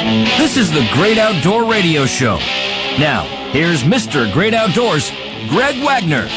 This is the Great Outdoor Radio Show. Now, here's Mr. Great Outdoors, Greg Wagner.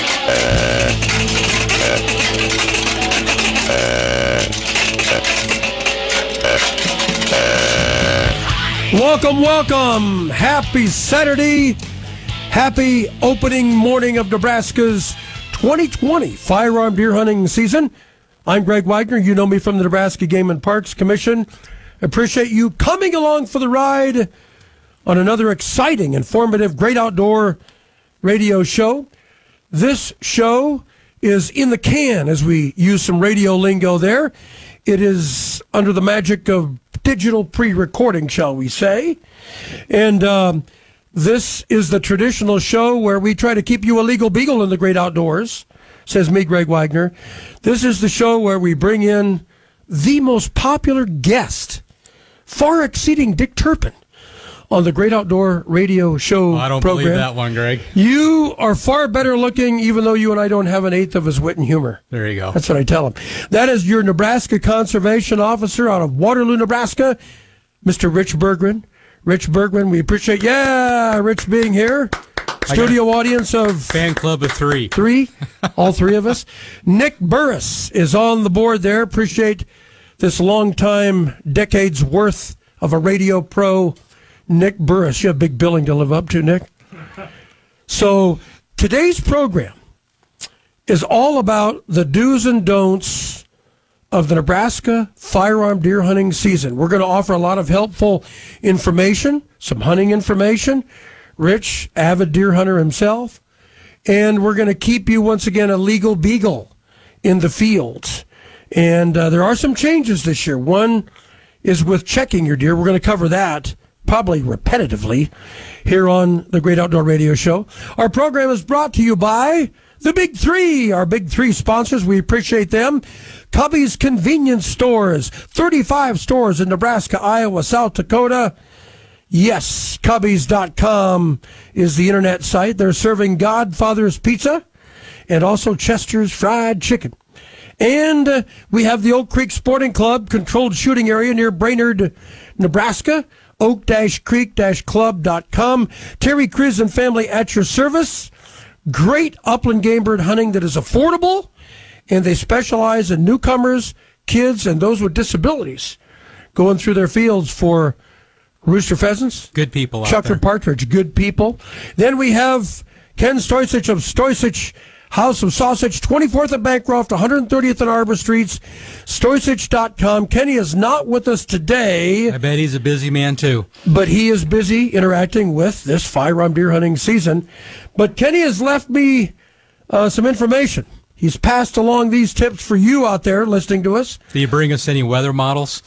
Welcome, welcome. Happy Saturday. Happy opening morning of Nebraska's 2020 firearm deer hunting season. I'm Greg Wagner. You know me from the Nebraska Game and Parks Commission. Appreciate you coming along for the ride on another exciting, informative, great outdoor radio show. This show is in the can, as we use some radio lingo there. It is under the magic of digital pre-recording, shall we say. And this is the traditional show where we try to keep you a legal beagle in the great outdoors, says me, Greg Wagner. This is the show where we bring in the most popular guest, far exceeding Dick Turpin, on the Great Outdoor Radio Show program. I don't believe that one, Greg. You are far better looking, even though you and I don't have an eighth of his wit and humor. There you go. That's what I tell him. That is your Nebraska Conservation Officer out of Waterloo, Nebraska, Mr. Rich Bergman. Rich Bergman, we appreciate, Rich being here. Studio audience of... Fan club of three. All three of us. Nick Burris is on the board there. Appreciate this long time, decades worth of a radio pro, Nick Burris. You have big billing to live up to, Nick. So today's program is all about the do's and don'ts of the Nebraska firearm deer hunting season. We're going to offer a lot of helpful information, some hunting information. Rich, avid deer hunter himself. And we're going to keep you, once again, a legal beagle in the fields. And there are some changes this year. One is with checking your deer. We're going to cover that probably repetitively here on the Great Outdoor Radio Show. Our program is brought to you by the Big Three, our Big Three sponsors. We appreciate them. Cubby's Convenience Stores, 35 stores in Nebraska, Iowa, South Dakota. Yes, Cubbies.com is the internet site. They're serving Godfather's Pizza and also Chester's Fried Chicken. And we have the Oak Creek Sporting Club, controlled shooting area near Brainerd, Nebraska. Oak-Creek-Club.com. Terry Kriz and family at your service. Great upland game bird hunting that is affordable, and they specialize in newcomers, kids, and those with disabilities going through their fields for rooster pheasants. Good people out Chucker there. partridge, good people. Then we have Ken Stoicich of Stoicich House of Sausage, 24th at Bancroft, 130th and Arbor Streets, Stoicich.com. Kenny is not with us today. I bet he's a busy man, too. But he is busy interacting with this firearm deer hunting season. But Kenny has left me some information. He's passed along these tips for you out there listening to us. Do you bring us any weather models?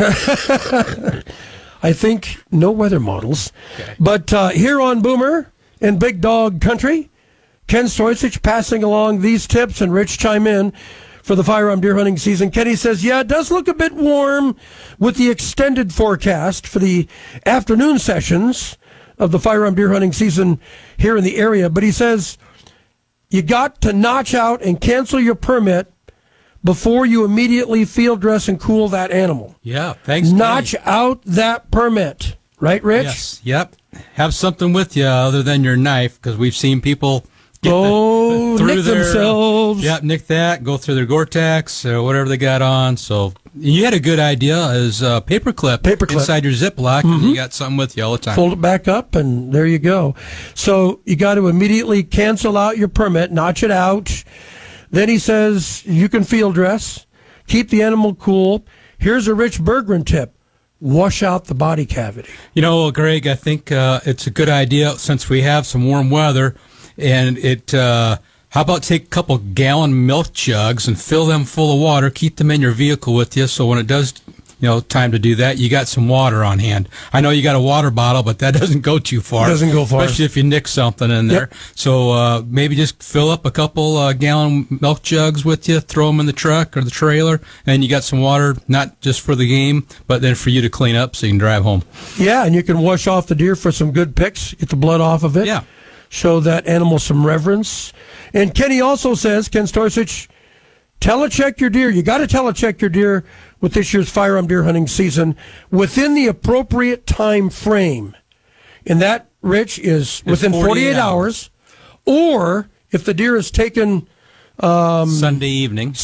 I think no weather models. Okay. But here on Boomer and Big Dog Country, Ken Stoicich passing along these tips, and Rich chime in for the firearm deer hunting season. Kenny says, it does look a bit warm with the extended forecast for the afternoon sessions of the firearm deer hunting season here in the area. But he says, you got to notch out and cancel your permit before you immediately field dress and cool that animal. Yeah, thanks, Notch Kenny. out that permit. Right, Rich? Yes, yep. Have something with you other than your knife, because we've seen people nick themselves. Nick that, go through their Gore-Tex or whatever they got on. So you had a good idea as a paperclip inside your Ziploc, and you got something with you all the time. Fold it back up, and there you go. So you got to immediately cancel out your permit, notch it out. Then he says you can field dress, keep the animal cool. Here's a Rich Bergman tip. Wash out the body cavity. You know, Greg, I think it's a good idea since we have some warm weather. And how about take a couple gallon milk jugs and fill them full of water, keep them in your vehicle with you, so when it does, time to do that, you got some water on hand. I know you got a water bottle, but that doesn't go too far. It doesn't go far. Especially if you nick something in there. Yep. So maybe just fill up a couple gallon milk jugs with you, throw them in the truck or the trailer, and you got some water, not just for the game, but then for you to clean up so you can drive home. Yeah, and you can wash off the deer for some good picks, get the blood off of it. show that animal some reverence. And Kenny also says, Ken Stoicich, telecheck your deer. You got to telecheck your deer with this year's firearm deer hunting season within the appropriate time frame. And that, Rich, is within 48 hours. Or if the deer is taken Sunday evening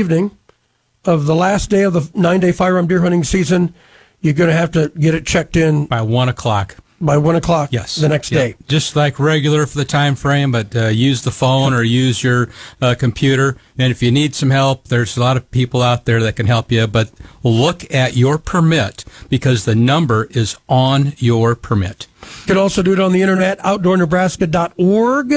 of the last day of the 9-day firearm deer hunting season, you're going to have to get it checked in by 1 o'clock. By 1 o'clock, yes, the next day. Just like regular for the time frame, but use the phone or use your computer. And if you need some help, there's a lot of people out there that can help you. But look at your permit, because the number is on your permit. You can also do it on the internet, outdoornebraska.org,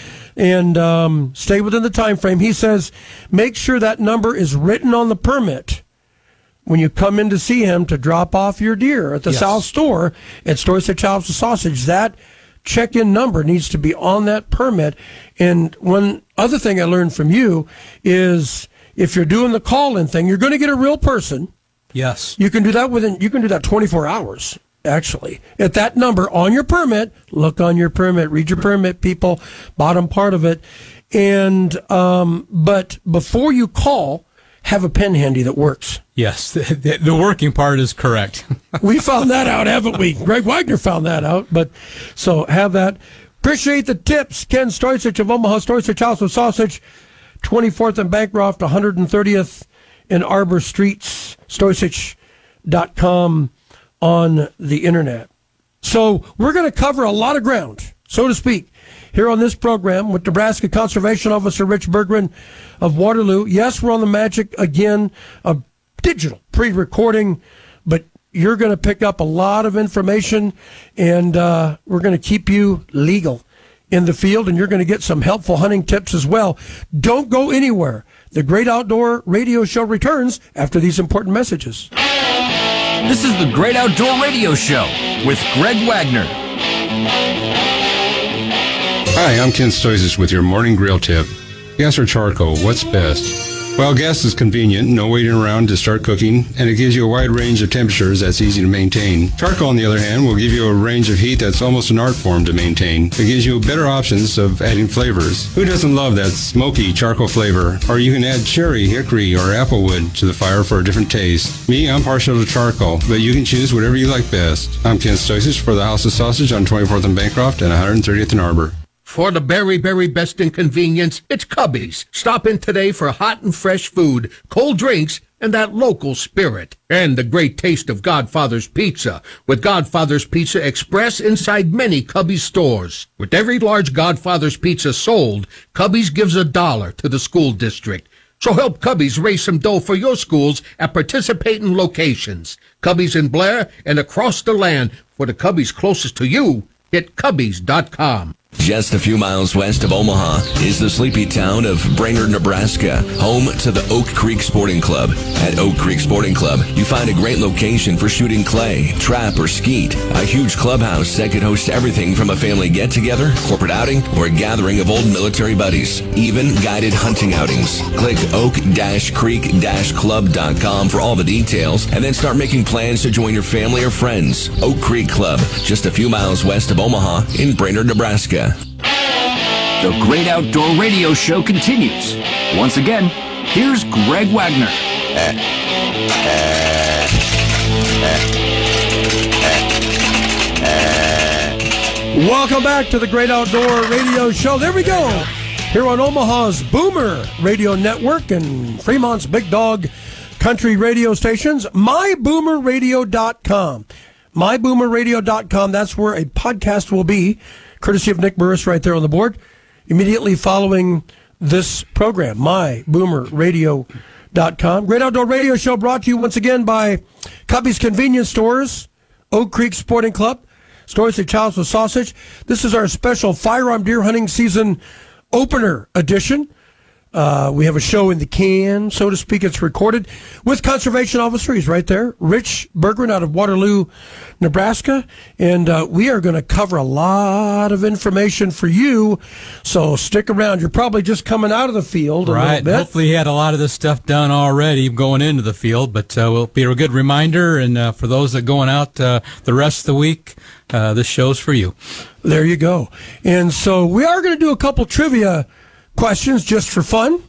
and stay within the time frame. He says make sure that number is written on the permit when you come in to see him to drop off your deer at the South Store at Stoyce Chops and Sausage. That check-in number needs to be on that permit. And one other thing I learned from you is if you're doing the call-in thing, you're going to get a real person. Yes. You can do that 24 hours, actually. At that number on your permit, look on your permit, read your permit, people, bottom part of it. And but before you call, have a pen handy that works. Yes, the working part is correct. We found that out, haven't we? Greg Wagner found that out. But so have that. Appreciate the tips. Ken Stoycich of Omaha, Stoycich House of Sausage, 24th and Bancroft, 130th in Arbor Streets, Stoycich.com on the internet. So we're going to cover a lot of ground, so to speak, here on this program with Nebraska Conservation Officer Rich Bergman of Waterloo. Yes, we're on the magic again of digital pre-recording, but you're going to pick up a lot of information, and we're going to keep you legal in the field, and you're going to get some helpful hunting tips as well. Don't go anywhere. The Great Outdoor Radio Show returns after these important messages. This is the Great Outdoor Radio Show with Greg Wagner. Hi, I'm Ken Stoycich with your morning grill tip. Gas or charcoal, what's best? Well, gas is convenient, no waiting around to start cooking, and it gives you a wide range of temperatures that's easy to maintain. Charcoal, on the other hand, will give you a range of heat that's almost an art form to maintain. It gives you better options of adding flavors. Who doesn't love that smoky charcoal flavor? Or you can add cherry, hickory, or applewood to the fire for a different taste. Me, I'm partial to charcoal, but you can choose whatever you like best. I'm Ken Stoycich for the House of Sausage on 24th and Bancroft and 130th and Arbor. For the very, very best in convenience, it's Cubby's. Stop in today for hot and fresh food, cold drinks, and that local spirit. And the great taste of Godfather's Pizza, with Godfather's Pizza Express inside many Cubby's stores. With every large Godfather's Pizza sold, Cubby's gives $1 to the school district. So help Cubby's raise some dough for your schools at participating locations. Cubby's in Blair and across the land. For the Cubby's closest to you, hit Cubby's.com. Just a few miles west of Omaha is the sleepy town of Brainerd, Nebraska, home to the Oak Creek Sporting Club. At Oak Creek Sporting Club, you find a great location for shooting clay, trap, or skeet. A huge clubhouse that could host everything from a family get-together, corporate outing, or a gathering of old military buddies. Even guided hunting outings. Click oak-creek-club.com for all the details, and then start making plans to join your family or friends. Oak Creek Club, just a few miles west of Omaha in Brainerd, Nebraska. The Great Outdoor Radio Show continues. Once again, here's Greg Wagner. Welcome back to the Great Outdoor Radio Show. There we go. Here on Omaha's Boomer Radio Network and Fremont's Big Dog Country radio stations, myboomerradio.com. myboomerradio.com. That's where a podcast will be, courtesy of Nick Burris right there on the board, immediately following this program, myboomerradio.com. Great Outdoor Radio Show brought to you once again by Cubby's Convenience Stores, Oak Creek Sporting Club, Stoycich House of Sausage. This is our special firearm deer hunting season opener edition. We have a show in the can, so to speak. It's recorded with Conservation Officer. He's right there, Rich Bergman out of Waterloo, Nebraska. And we are going to cover a lot of information for you, so stick around. You're probably just coming out of the field a little bit. Hopefully he had a lot of this stuff done already going into the field, but will be a good reminder. And for those that are going out the rest of the week, this show's for you. There you go. And so we are going to do a couple trivia questions just for fun.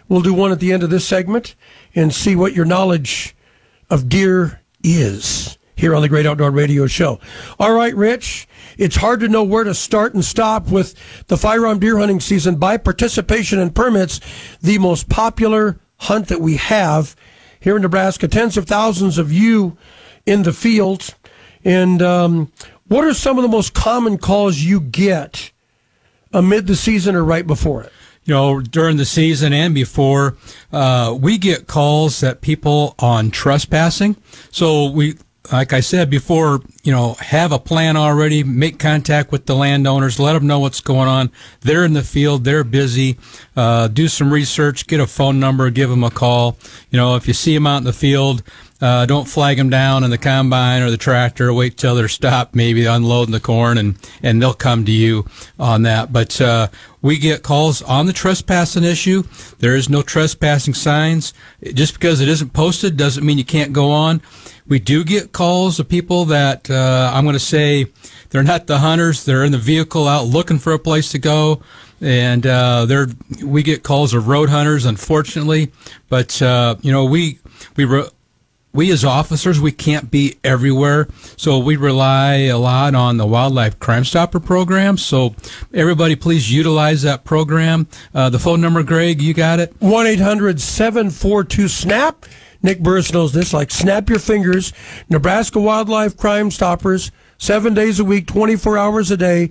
We'll do one at the end of this segment and see what your knowledge of deer is here on the Great Outdoor Radio Show. All right, Rich, it's hard to know where to start and stop with the firearm deer hunting season. By participation and permits, the most popular hunt that we have here in Nebraska. Tens of thousands of you in the field. And what are some of the most common calls you get amid the season or right before it? You know, during the season and before, we get calls that people on trespassing. So we, like I said before, you know, have a plan already, make contact with the landowners, let them know what's going on. They're in the field, they're busy, do some research, get a phone number, give them a call. You know, if you see them out in the field, don't flag them down in the combine or the tractor. Wait till they're stopped, maybe unloading the corn, and they'll come to you on that. But we get calls on the trespassing issue. There is no trespassing signs. Just because it isn't posted doesn't mean you can't go on. We do get calls of people that I'm going to say they're not the hunters. They're in the vehicle out looking for a place to go. And we get calls of road hunters, unfortunately. But, you know, we as officers, we can't be everywhere, so we rely a lot on the Wildlife Crime Stopper program. So everybody, please utilize that program. The phone number, Greg, you got it? 1-800-742-SNAP. Nick Burris knows this, like snap your fingers. Nebraska Wildlife Crime Stoppers, 7 days a week, 24 hours a day.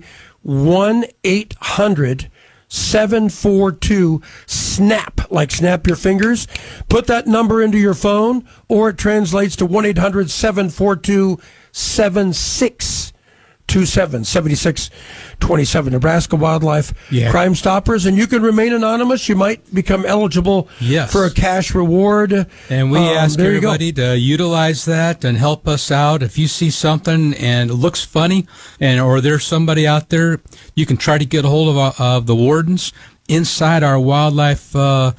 1-800-742-SNAP, like snap your fingers. Put that number into your phone, or it translates to 1-800-742-7627, 7627. Nebraska Wildlife Crime Stoppers. And you can remain anonymous. You might become eligible for a cash reward. And we ask everybody to utilize that and help us out. If you see something and it looks funny, or there's somebody out there, you can try to get a hold of the wardens. Inside our wildlife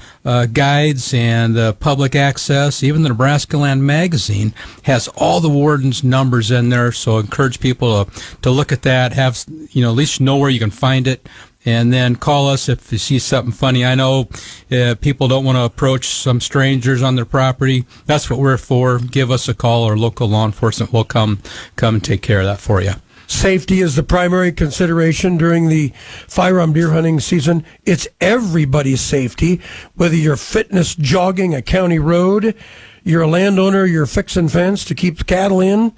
guides and public access, even the Nebraska Land Magazine has all the wardens' numbers in there. So I encourage people to look at that. Have, you know, at least know where you can find it, and then call us if you see something funny. I know people don't want to approach some strangers on their property. That's what we're for. Give us a call, or local law enforcement will come and take care of that for you. Safety is the primary consideration during the firearm deer hunting season. It's everybody's safety, whether you're fitness jogging a county road, you're a landowner, you're fixing fence to keep the cattle in.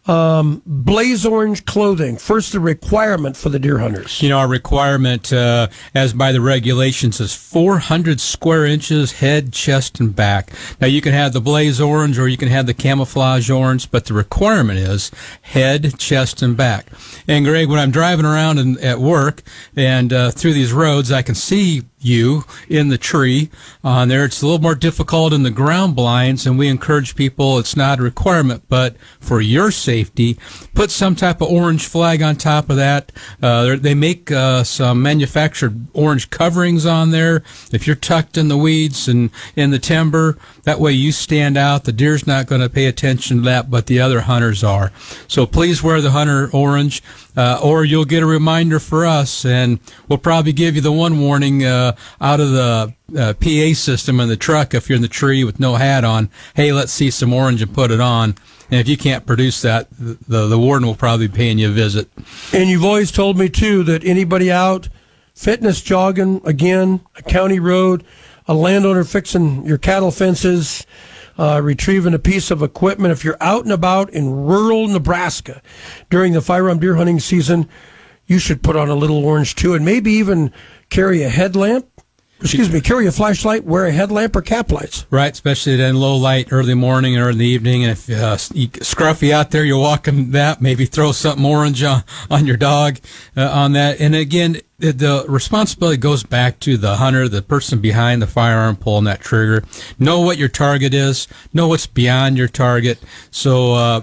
Blaze orange clothing, first the requirement for the deer hunters. You know, our requirement, as by the regulations, is 400 square inches head, chest, and back. Now, you can have the blaze orange or you can have the camouflage orange, but the requirement is head, chest, and back. And Greg, when I'm driving around at work and through these roads, I can see you in the tree on there. It's a little more difficult in the ground blinds, and we encourage people, it's not a requirement, but for your safety, put some type of orange flag on top of that. They make some manufactured orange coverings on there. If you're tucked in the weeds and in the timber, that way you stand out. The deer's not going to pay attention to that, but the other hunters are. So please wear the hunter orange, or you'll get a reminder for us, and we'll probably give you the one warning out of the PA system in the truck if you're in the tree with no hat on. Hey, let's see some orange and put it on. And if you can't produce that, the warden will probably be paying you a visit. And you've always told me, too, that anybody out fitness jogging, again, a county road, a landowner fixing your cattle fences, retrieving a piece of equipment, if you're out and about in rural Nebraska during the firearm deer hunting season, you should put on a little orange, too, and maybe even carry a headlamp. Carry a flashlight, wear a headlamp or cap lights. Right, especially in low light, early morning or in the evening. And if scruffy out there, you're walking that, maybe throw something orange on your dog on that. And again, the responsibility goes back to the hunter, the person behind the firearm pulling that trigger. Know what your target is. Know what's beyond your target. So,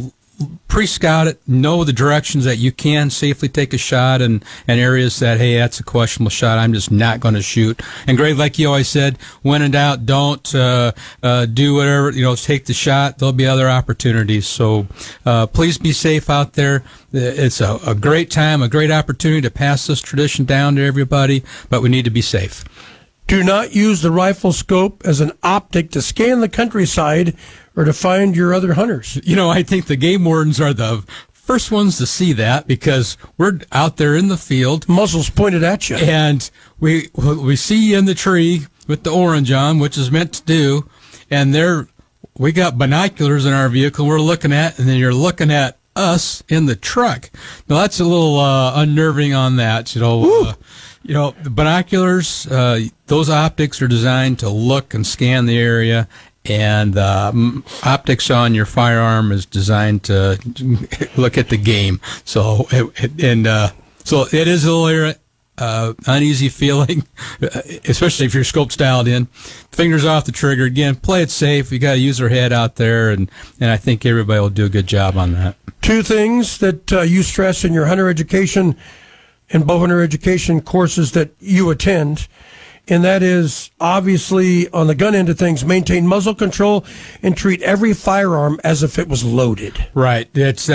pre-scout it, know the directions that you can safely take a shot, and areas that, hey, that's a questionable shot, I'm just not going to shoot. And Greg, like you always said, when in doubt, don't do whatever, take the shot. There'll be other opportunities. So please be safe out there. It's a great time, a great opportunity to pass this tradition down to everybody, but we need to be safe. Do not use the rifle scope as an optic to scan the countryside or to find your other hunters. You know, I think the game wardens are the first ones to see that, because we're out there in the field. Muzzles pointed at you. And we see you in the tree with the orange on, which is meant to do, and we got binoculars in our vehicle we're looking at, and then you're looking at us in the truck. Now that's a little unnerving on that. The binoculars, those optics are designed to look and scan the area, and optics on your firearm is designed to look at the game. So it is a little uneasy feeling, especially if your scope's dialed in. Fingers off the trigger. Again, play it safe. You got to use our head out there, and I think everybody will do a good job on that. Two things that you stress in your hunter education and bow hunter education courses that you attend, and that is, obviously, on the gun end of things, maintain muzzle control and treat every firearm as if it was loaded. Right. It's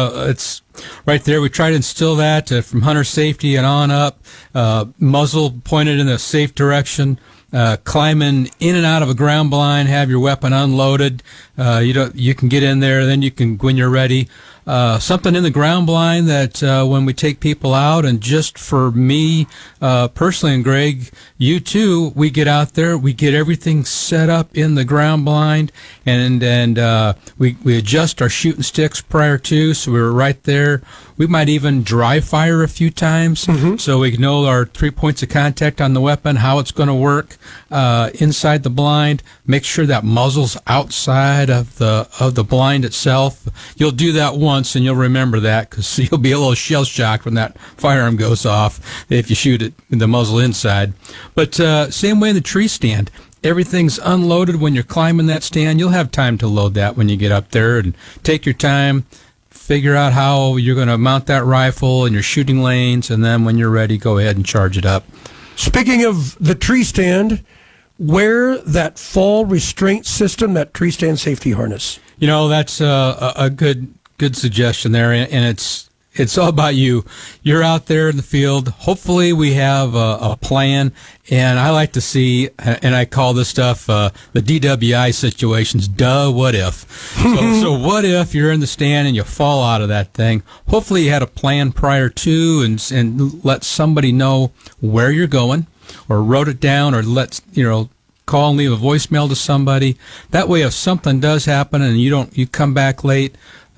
right there. We try to instill that from hunter safety and on up. Muzzle pointed in a safe direction. Climbing in and out of a ground blind, have your weapon unloaded. You can get in there, then you can, when you're ready. Something in the ground blind that when we take people out, and just for me personally, and Greg, you too, we get out there, we get everything set up in the ground blind, and we adjust our shooting sticks prior to, so we're right there. We might even dry fire a few times, so we know our 3 points of contact on the weapon, how it's going to work inside the blind. Make sure that muzzle's outside of the blind itself. You'll do that once, and you'll remember that, because you'll be a little shell shocked when that firearm goes off if you shoot it in the muzzle inside. But same way in the tree stand. Everything's unloaded when you're climbing that stand. You'll have time to load that when you get up there, and take your time. Figure out how you're going to mount that rifle in your shooting lanes, and then when you're ready, go ahead and charge it up. Speaking of the tree stand, wear that fall restraint system, that tree stand safety harness. You know, that's a good suggestion there, and it's all about you. You're out there in the field. Hopefully we have a plan, and I like to see, and I call this stuff the DWI situations. What if? So what if you're in the stand and you fall out of that thing? Hopefully you had a plan prior to, and let somebody know where you're going, or wrote it down, or call and leave a voicemail to somebody. That way, if something does happen and you come back late,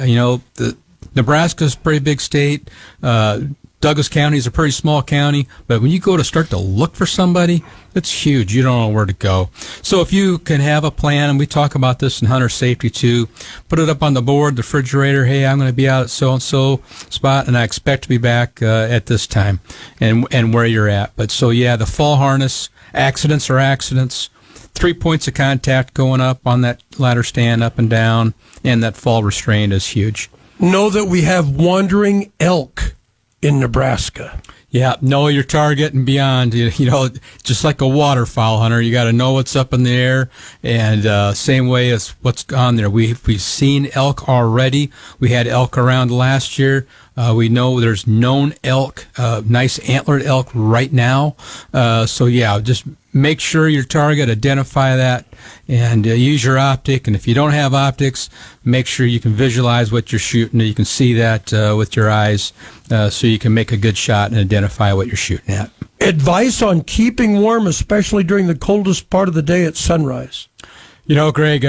Nebraska's a pretty big state. Douglas County is a pretty small county, but when you go to start to look for somebody, it's huge. You don't know where to go. So if you can have a plan, and we talk about this in hunter safety too, put it up on the board, the refrigerator. Hey, I'm going to be out at so-and-so spot, and I expect to be back at this time, and where you're at. But so, yeah, the fall harness, accidents are accidents. 3 points of contact going up on that ladder stand, up and down, and that fall restraint is huge. Know that we have wandering elk in Nebraska. Yeah, know your target and beyond. Just like a waterfowl hunter, you got to know what's up in the air, and same way as what's on there. We've seen elk already. We had elk around last year. We know there's known elk, nice antlered elk right now. So yeah, just make sure your target, identify that, and use your optic. And if you don't have optics, make sure you can visualize what you're shooting. You can see that with your eyes, so you can make a good shot and identify what you're shooting at. Advice on keeping warm, especially during the coldest part of the day at sunrise. Greg,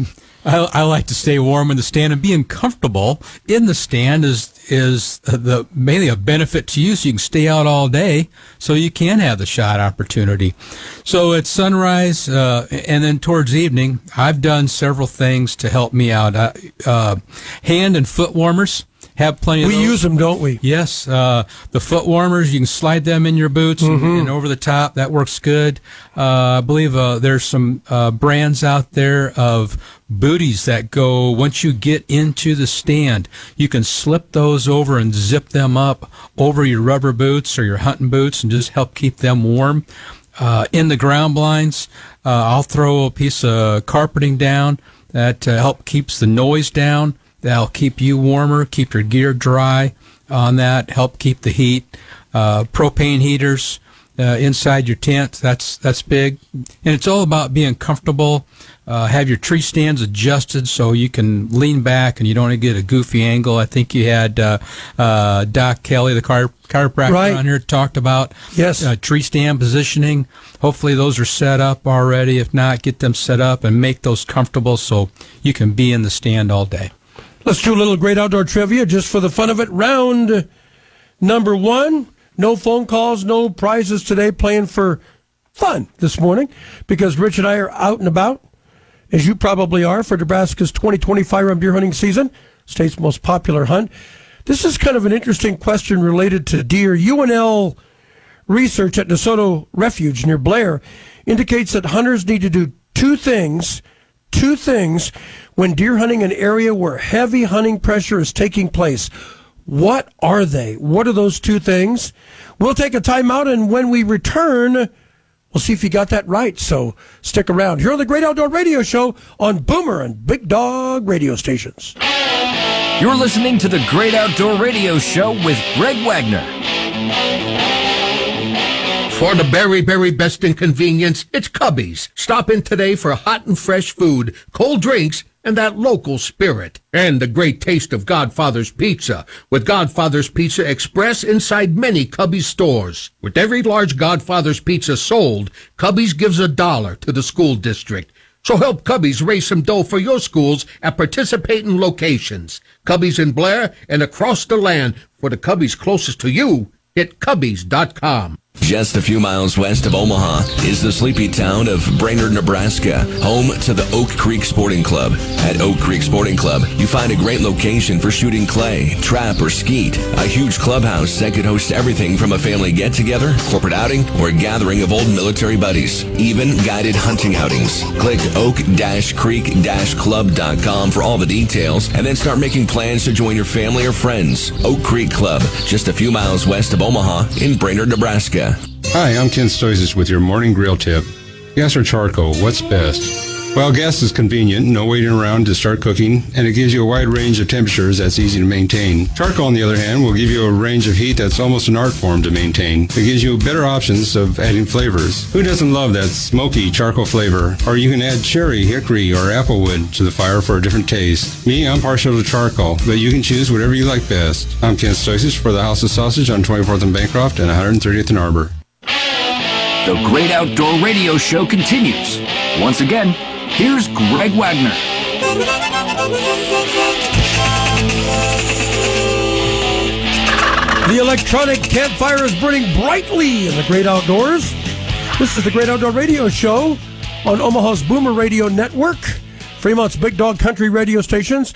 I like to stay warm in the stand, and being comfortable in the stand is mainly a benefit to you, so you can stay out all day, so you can have the shot opportunity. So at sunrise and then towards evening, I've done several things to help me out. Hand and foot warmers. Have plenty of those. We use them, don't we? Yes. The foot warmers, you can slide them in your boots and over the top. That works good. I believe there's some brands out there of booties that go, once you get into the stand, you can slip those over and zip them up over your rubber boots or your hunting boots and just help keep them warm. In the ground blinds, I'll throw a piece of carpeting down that help keeps the noise down. That'll keep you warmer, keep your gear dry on that, help keep the heat. Propane heaters, inside your tent. That's big. And it's all about being comfortable. Have your tree stands adjusted so you can lean back and you don't get a goofy angle. I think you had Doc Kelly, the chiropractor, on here, talked about tree stand positioning. Hopefully those are set up already. If not, get them set up and make those comfortable so you can be in the stand all day. Let's do a little great outdoor trivia just for the fun of it. Round number 1. No phone calls, no prizes today. Playing for fun this morning because Rich and I are out and about, as you probably are, for Nebraska's 2020 firearm deer hunting season, state's most popular hunt. This is kind of an interesting question related to deer. UNL research at DeSoto Refuge near Blair indicates that hunters need to do two things when deer hunting an area where heavy hunting pressure is taking place. What are they? What are those two things? We'll take a timeout, and when we return, we'll see if you got that right. So stick around. Here on the Great Outdoor Radio Show on Boomer and Big Dog radio stations. You're listening to the Great Outdoor Radio Show with Greg Wagner. For the very, very best in convenience, it's Cubby's. Stop in today for hot and fresh food, cold drinks, and that local spirit. And the great taste of Godfather's Pizza, with Godfather's Pizza Express inside many Cubby's stores. With every large Godfather's Pizza sold, Cubby's gives $1 to the school district. So help Cubby's raise some dough for your schools at participating locations. Cubby's in Blair and across the land. For the Cubby's closest to you, hit Cubby's.com. Just a few miles west of Omaha is the sleepy town of Brainerd, Nebraska, home to the Oak Creek Sporting Club. At Oak Creek Sporting Club, you find a great location for shooting clay, trap, or skeet. A huge clubhouse that could host everything from a family get-together, corporate outing, or a gathering of old military buddies. Even guided hunting outings. Click oak-creek-club.com for all the details, and then start making plans to join your family or friends. Oak Creek Club, just a few miles west of Omaha in Brainerd, Nebraska. Hi, I'm Ken Stoisis with your morning grill tip. Gas or charcoal, what's best? Well, gas is convenient, no waiting around to start cooking, and it gives you a wide range of temperatures that's easy to maintain. Charcoal, on the other hand, will give you a range of heat that's almost an art form to maintain. It gives you better options of adding flavors. Who doesn't love that smoky charcoal flavor? Or you can add cherry, hickory, or applewood to the fire for a different taste. Me, I'm partial to charcoal, but you can choose whatever you like best. I'm Ken Stoisis for the House of Sausage on 24th and Bancroft and 130th and Arbor. The Great Outdoor Radio Show continues. Once again, here's Greg Wagner. The electronic campfire is burning brightly in the great outdoors. This is the Great Outdoor Radio Show on Omaha's Boomer Radio Network, Fremont's Big Dog Country radio stations,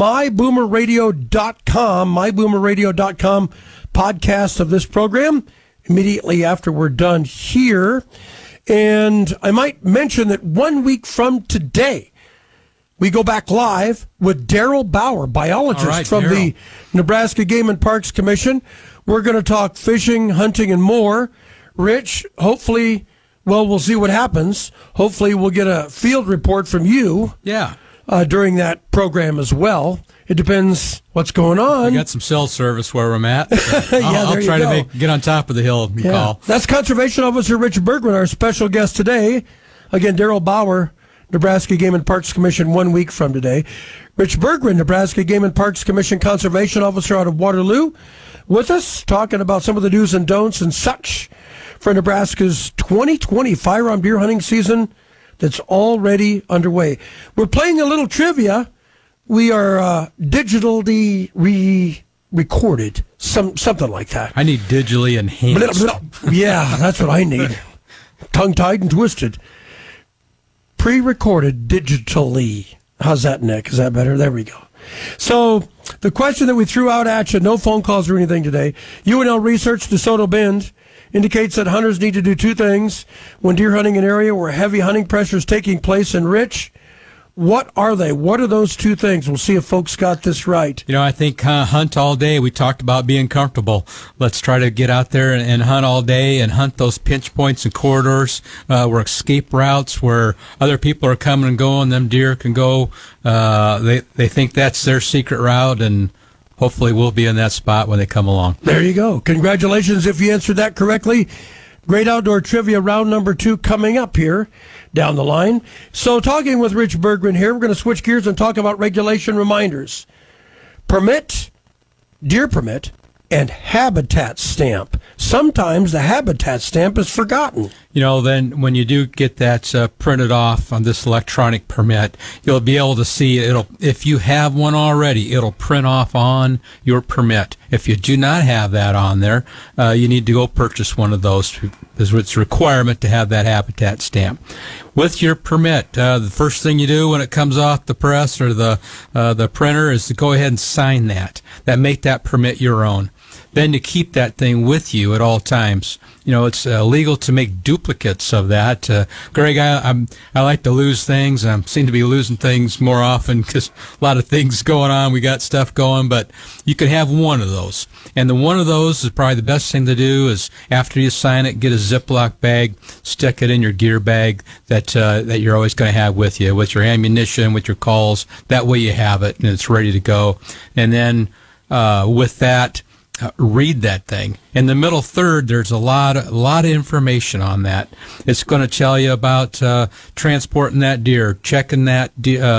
myboomerradio.com podcast of this program immediately after we're done here. And I might mention that 1 week from today, we go back live with Daryl Bauer, biologist from the Nebraska Game and Parks Commission. We're going to talk fishing, hunting, and more. Rich, hopefully, well, we'll see what happens. Hopefully, we'll get a field report from you during that program as well. It depends what's going on. We got some cell service where I'm at. So I'll try to get on top of the hill and call. That's Conservation Officer Rich Bergman, our special guest today. Again, Daryl Bauer, Nebraska Game and Parks Commission 1 week from today. Rich Bergman, Nebraska Game and Parks Commission Conservation Officer out of Waterloo, with us, talking about some of the do's and don'ts and such for Nebraska's 2020 firearm deer hunting season that's already underway. We're playing a little trivia. We are digitally re-recorded, something like that. I need digitally enhanced. Yeah, that's what I need. Tongue-tied and twisted. Pre-recorded digitally. How's that, Nick? Is that better? There we go. So the question that we threw out at you, no phone calls or anything today. UNL research, DeSoto Bend, indicates that hunters need to do two things when deer hunting an area where heavy hunting pressure is taking place. And Rich, what are they? What are those two things? We'll see if folks got this right. You know, I think hunt all day. We talked about being comfortable. Let's try to get out there and hunt all day and hunt those pinch points and corridors where escape routes where other people are coming and going. Them deer can go. They think that's their secret route, and hopefully we'll be in that spot when they come along. There you go. Congratulations if you answered that correctly. Great outdoor trivia round number 2 coming up here down the line. So talking with Rich Berggren here, we're going to switch gears and talk about regulation reminders. Permit, deer permit, and habitat stamp. Sometimes the habitat stamp is forgotten. You know, then when you do get that printed off on this electronic permit, you'll be able to see it'll. If you have one already, it'll print off on your permit. If you do not have that on there, you need to go purchase one of those. It's a requirement to have that habitat stamp. With your permit, the first thing you do when it comes off the press or the printer is to go ahead and sign that. Make that permit your own. Then to keep that thing with you at all times. You know, it's illegal to make duplicates of that. Greg, I like to lose things. I seem to be losing things more often because a lot of things going on. We got stuff going, but you can have one of those. And the one of those is probably the best thing to do is after you sign it, get a Ziploc bag, stick it in your gear bag that you're always going to have with you, with your ammunition, with your calls. That way you have it and it's ready to go. And then with that, read that thing. In the middle third, there's a lot of information on that. It's going to tell you about transporting that deer, checking that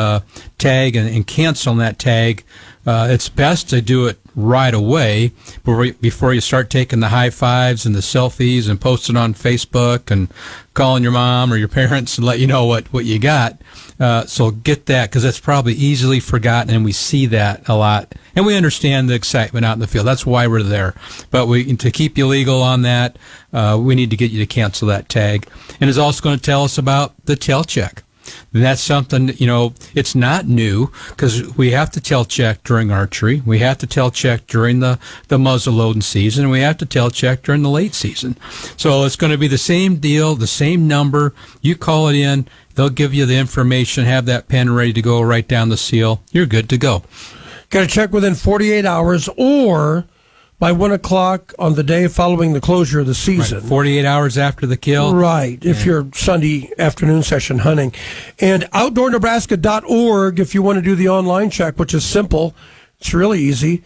tag, and canceling that tag. It's best to do it right away before you start taking the high fives and the selfies and posting on Facebook and calling your mom or your parents and let you know what you got. So get that, because that's probably easily forgotten, and we see that a lot. And we understand the excitement out in the field. That's why we're there. But to keep you legal on that, we need to get you to cancel that tag. And it's also going to tell us about the tail check. And that's something, you know, it's not new, because we have to tail check during archery. We have to tail check during the muzzle loading season. And we have to tail check during the late season. So it's going to be the same deal, the same number. You call it in. They'll give you the information, have that pen ready to go, write down the seal. You're good to go. Got to check within 48 hours or by 1 o'clock on the day following the closure of the season. Right, 48 hours after the kill. Right, if you're Sunday afternoon session hunting. And OutdoorNebraska.org if you want to do the online check, which is simple. It's really easy.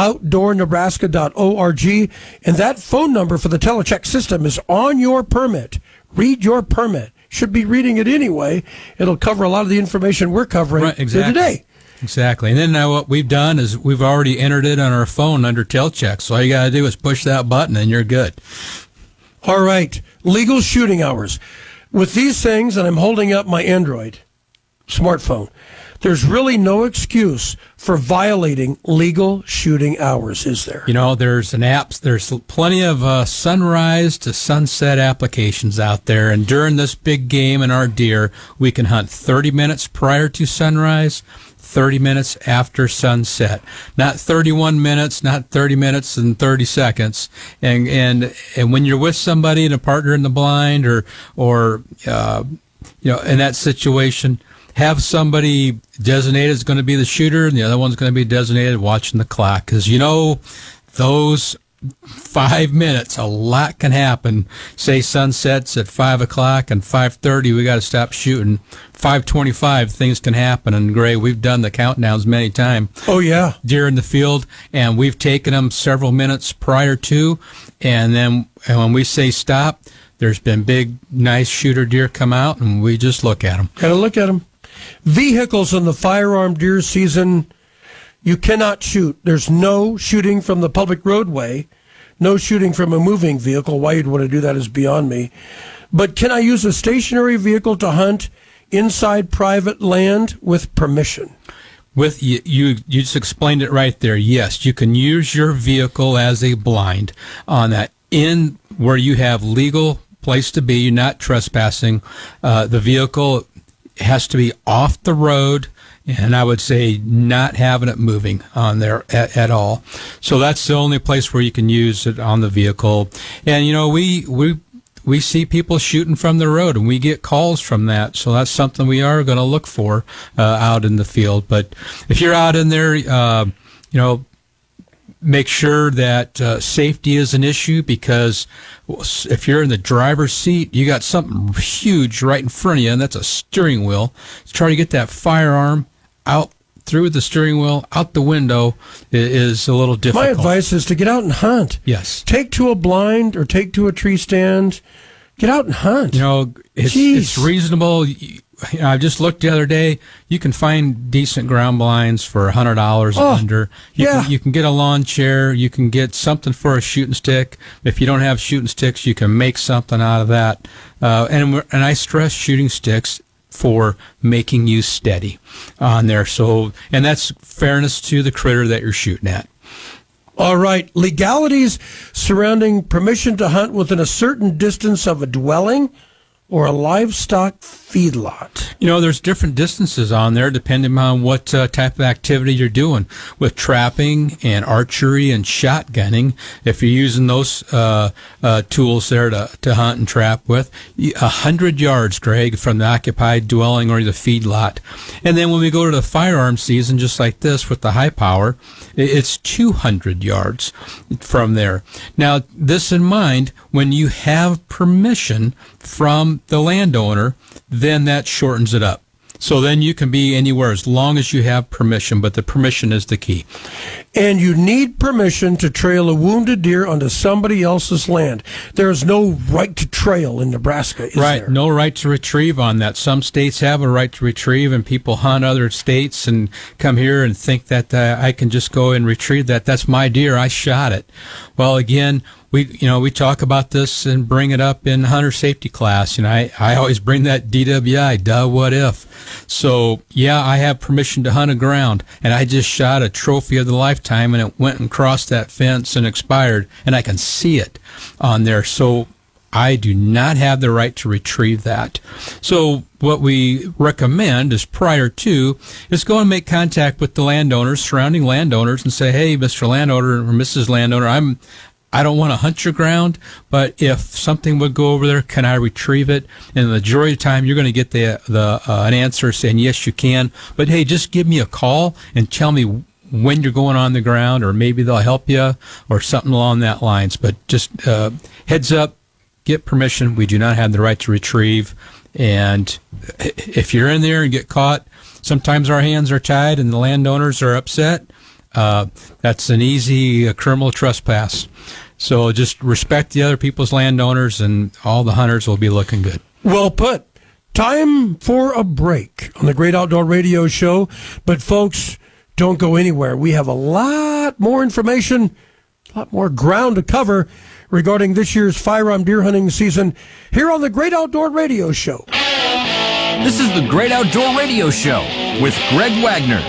OutdoorNebraska.org. And that phone number for the telecheck system is on your permit. Read your permit. Should be reading it anyway. It'll cover a lot of the information we're covering here today. Exactly. And then now what we've done is we've already entered it on our phone under tail check. So all you got to do is push that button and you're good. All right. Legal shooting hours. With these things, and I'm holding up my Android smartphone, there's really no excuse for violating legal shooting hours, is there? You know, there's plenty of sunrise to sunset applications out there. And during this big game in our deer, we can hunt 30 minutes prior to sunrise, 30 minutes after sunset. Not 31 minutes, not 30 minutes and 30 seconds. And when you're with somebody and a partner in the blind or you know, in that situation, have somebody designated as going to be the shooter and the other one's going to be designated watching the clock. Because, you know, those 5 minutes, a lot can happen. Say sunsets at 5 o'clock and 5:30, we got to stop shooting. 5:25, things can happen. And Gray, we've done the countdowns many times. Oh, yeah. Deer in the field, and we've taken them several minutes prior to, and when we say stop, there's been big, nice shooter deer come out, and we just look at them. Got to look at them. Vehicles in the firearm deer season, you cannot shoot. There's no shooting from the public roadway, no shooting from a moving vehicle. Why you'd want to do that is beyond me. But can I use a stationary vehicle to hunt inside private land with permission? With you just explained it right there. Yes, you can use your vehicle as a blind on that in where you have legal place to be. You're not trespassing. The vehicle has to be off the road, and I would say not having it moving on there at all. So that's the only place where you can use it on the vehicle. And, you know, we see people shooting from the road, and we get calls from that. So that's something we are going to look for out in the field. But if you're out in there, you know, make sure that safety is an issue, because if you're in the driver's seat, you got something huge right in front of you, and that's a steering wheel. Try to get that firearm out through the steering wheel, out the window is a little difficult. My advice is to get out and hunt. Yes. Take to a blind or take to a tree stand. Get out and hunt. It's reasonable. I just looked the other day. You can find decent ground blinds for $100 under. You can get a lawn chair. You can get something for a shooting stick. If you don't have shooting sticks, you can make something out of that. And I stress shooting sticks for making you steady on there. So, and that's fairness to the critter that you're shooting at. All right. Legalities surrounding permission to hunt within a certain distance of a dwelling or a livestock feedlot. There's different distances on there depending on what type of activity you're doing. With trapping and archery and shotgunning, if you're using those tools there to hunt and trap with, 100 yards, Greg, from the occupied dwelling or the feedlot. And then when we go to the firearm season, just like this with the high power, it's 200 yards from there. Now, this in mind, when you have permission from the landowner, then that shortens it up. So then you can be anywhere as long as you have permission, but the permission is the key. And you need permission to trail a wounded deer onto somebody else's land. There is no right to trail in Nebraska, is right, there? No right to retrieve on that. Some states have a right to retrieve, and people hunt other states and come here and think that I can just go and retrieve that. That's my deer. I shot it. Well, again, we talk about this and bring it up in hunter safety class. I always bring that DWI, what if? So, yeah, I have permission to hunt a ground, and I just shot a trophy of the lifetime, and it went and crossed that fence and expired, and I can see it on there. So I do not have the right to retrieve that. So what we recommend is prior to is go and make contact with the landowners, surrounding landowners, and say, hey, Mr. Landowner or Mrs. Landowner, I don't want to hunt your ground, but if something would go over there, can I retrieve it? And the majority of the time, you're going to get an answer saying, yes, you can. But, hey, just give me a call and tell me when you're going on the ground, or maybe they'll help you or something along that lines. But just heads up, get permission. We do not have the right to retrieve. And if you're in there and get caught, sometimes our hands are tied and the landowners are upset. That's an easy criminal trespass. So just respect the other people's landowners, and all the hunters will be looking good. Well put. Time for a break on the Great Outdoor Radio Show. But, folks, don't go anywhere. We have a lot more information, a lot more ground to cover regarding this year's firearm deer hunting season here on the Great Outdoor Radio Show. This is the Great Outdoor Radio Show with Greg Wagner.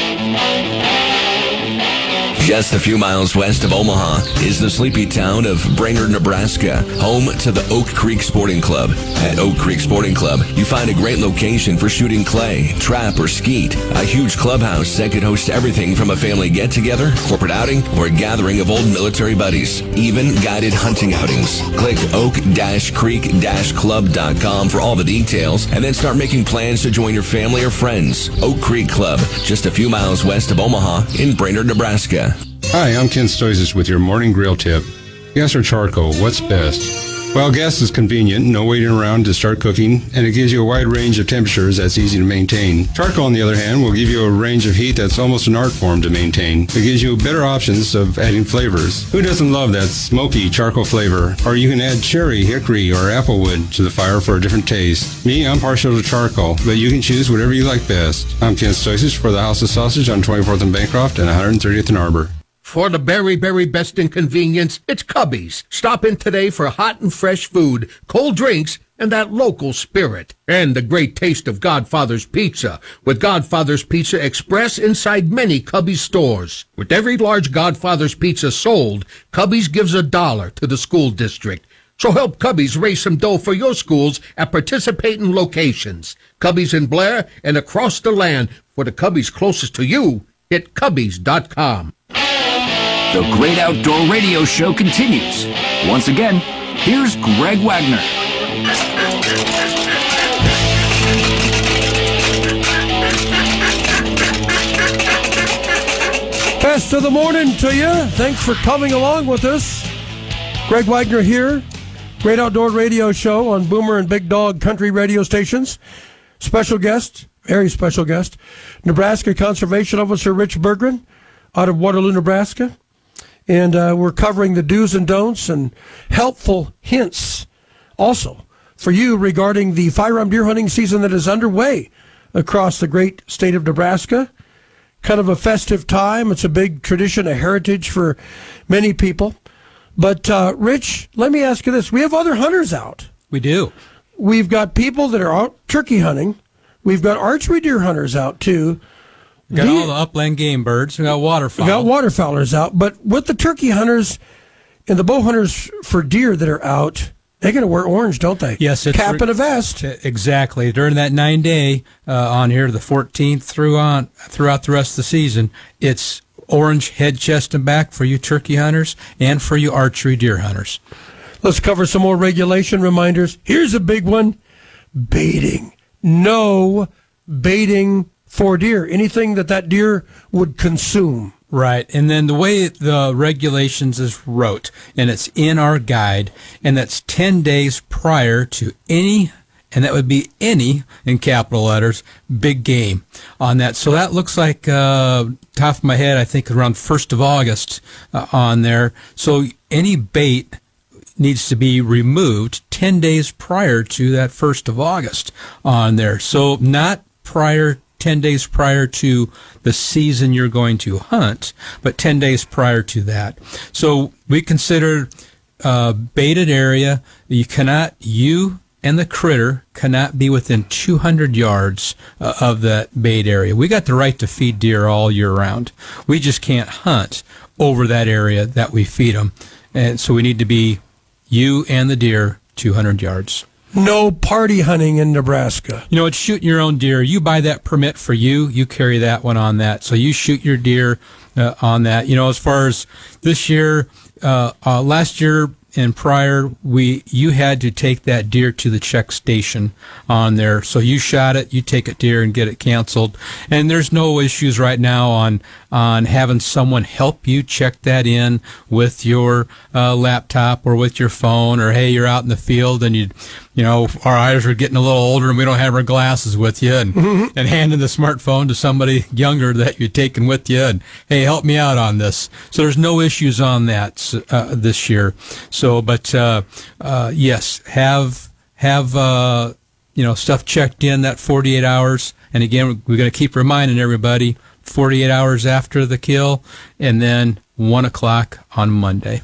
Just a few miles west of Omaha is the sleepy town of Brainerd, Nebraska, home to the Oak Creek Sporting Club. At Oak Creek Sporting Club, you find a great location for shooting clay, trap, or skeet. A huge clubhouse that could host everything from a family get-together, corporate outing, or a gathering of old military buddies. Even guided hunting outings. Click oak-creek-club.com for all the details, and then start making plans to join your family or friends. Oak Creek Club, just a few miles west of Omaha in Brainerd, Nebraska. Hi, I'm Ken Stoizis with your morning grill tip. Gas or charcoal, what's best? Well, gas is convenient, no waiting around to start cooking, and it gives you a wide range of temperatures that's easy to maintain. Charcoal, on the other hand, will give you a range of heat that's almost an art form to maintain. It gives you better options of adding flavors. Who doesn't love that smoky charcoal flavor? Or you can add cherry, hickory, or applewood to the fire for a different taste. Me, I'm partial to charcoal, but you can choose whatever you like best. I'm Ken Stoizis for the House of Sausage on 24th and Bancroft and 130th and Arbor. For the very, very best in convenience, it's Cubby's. Stop in today for hot and fresh food, cold drinks, and that local spirit. And the great taste of Godfather's Pizza, with Godfather's Pizza Express inside many Cubby's stores. With every large Godfather's Pizza sold, Cubby's gives $1 to the school district. So help Cubby's raise some dough for your schools at participating locations. Cubby's in Blair and across the land. For the Cubby's closest to you, hit Cubby's.com. The Great Outdoor Radio Show continues. Once again, here's Greg Wagner. Best of the morning to you. Thanks for coming along with us. Greg Wagner here. Great Outdoor Radio Show on Boomer and Big Dog Country radio stations. Special guest, very special guest, Nebraska Conservation Officer Rich Berggren out of Waterloo, Nebraska. And we're covering the do's and don'ts and helpful hints also for you regarding the firearm deer hunting season that is underway across the great state of Nebraska. Kind of a festive time. It's a big tradition, a heritage for many people. But, Rich, let me ask you this. We have other hunters out. We do. We've got people that are out turkey hunting. We've got archery deer hunters out, too. We got all the upland game birds. We got waterfowl. We got waterfowlers out. But with the turkey hunters and the bow hunters for deer that are out, they're going to wear orange, don't they? Yes. Cap and a vest. Exactly. During that 9-day on here, the 14th throughout the rest of the season, it's orange head, chest, and back for you turkey hunters and for you archery deer hunters. Let's cover some more regulation reminders. Here's a big one. Baiting. No baiting for deer. Anything that deer would consume. Right. And then the way the regulations is wrote, and it's in our guide, and that's 10 days prior to any, and that would be any, in capital letters, big game on that. So that looks like, top of my head, I think around 1st of August on there. So any bait needs to be removed 10 days prior to that 1st of August on there. So not 10 days prior to the season you're going to hunt, but 10 days prior to that. So we consider baited area. You and the critter cannot be within 200 yards of that bait area. We got the right to feed deer all year round. We just can't hunt over that area that we feed them. And so we need to be you and the deer 200 yards. No party hunting in Nebraska. You know, it's shooting your own deer. You buy that permit for you carry that one on that. So you shoot your deer on that. You know, as far as this year, last year and prior, you had to take that deer to the check station on there. So you shot it, you take a deer and get it canceled. And there's no issues right now on having someone help you check that in with your laptop or with your phone, or hey, you're out in the field and you know, our eyes are getting a little older and we don't have our glasses with you, and handing the smartphone to somebody younger that you're taking with you, and hey, help me out on this. So there's no issues on that this year. So, but yes, have stuff checked in that 48 hours. And again, we're going to keep reminding everybody 48 hours after the kill, and then 1 o'clock on Monday.